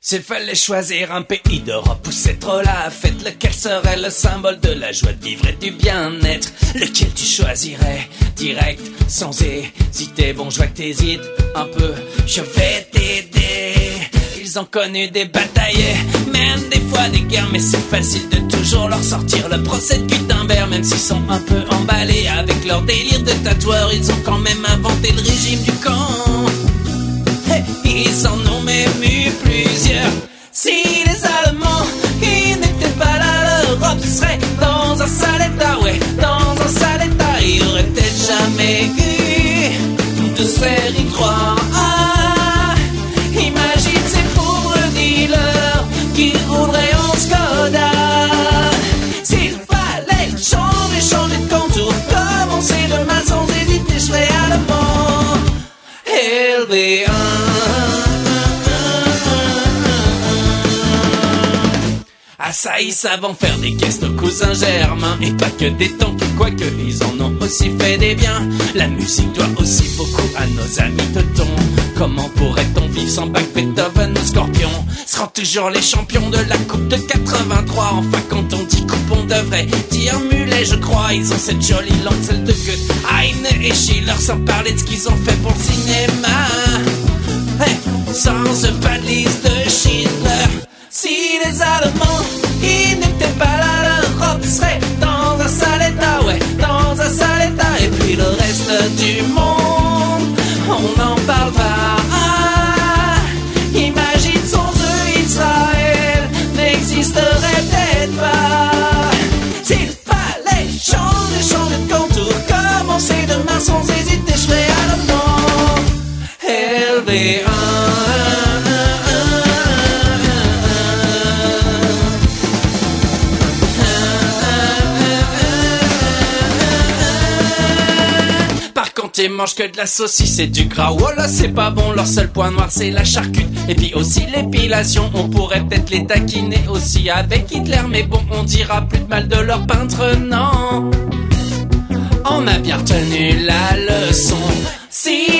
S'il fallait choisir un pays d'Europe où c'est trop la fête, lequel serait le symbole de la joie de vivre et du bien-être? Lequel tu choisirais? Direct, sans hésiter. Bon, je vois que t'hésites un peu, je vais t'aider. Ils ont connu des batailles, même des fois des guerres, mais c'est facile de toujours leur sortir le procès de Gutenberg. Même s'ils sont un peu emballés avec leur délire de tatoueurs, ils ont quand même inventé le régime du camp. Ils en ont même eu plusieurs. Si les Allemands, ils n'étaient pas là, l'Europe serait dans un sale état. Ouais, dans un sale état. Il y aurait peut-être jamais eu de série 3. Imagine ces pauvres dealers qui rouleraient en Skoda. S'il fallait changer de contour, commencer demain sans hésiter, je serais allemand. LV1. Ah ça, ils savent en faire des caisses, nos cousins Germains. Et pas que des tanks, quoique ils en ont aussi fait des biens. La musique doit aussi beaucoup à nos amis teutons. Comment pourrait-on vivre sans Bach, Beethoven ou Scorpion? Seront toujours les champions de la coupe de 83. Enfin quand on dit coupe on devrait dire mulet je crois. Ils ont cette jolie langue, celle de Goethe, Heine et Schiller. Sans parler de ce qu'ils ont fait pour le cinéma. Hey, sans pas de liste de Schindler. Si les Allemands, ils n'étaient pas là, l'Europe serait dans un sale état, ouais, dans un sale état. Et puis le reste du monde, on n'en parle pas. Imagine sans eux, Israël n'existerait peut-être pas. S'il fallait changer de contour, commencer demain sans hésiter, je serais allemand. LV1. Ils mangent que de la saucisse et du gras. Oh là c'est pas bon, leur seul point noir c'est la charcute. Et puis aussi l'épilation, on pourrait peut-être les taquiner aussi avec Hitler. Mais bon, on dira plus de mal de leur peintre, non. On a bien retenu la leçon. Si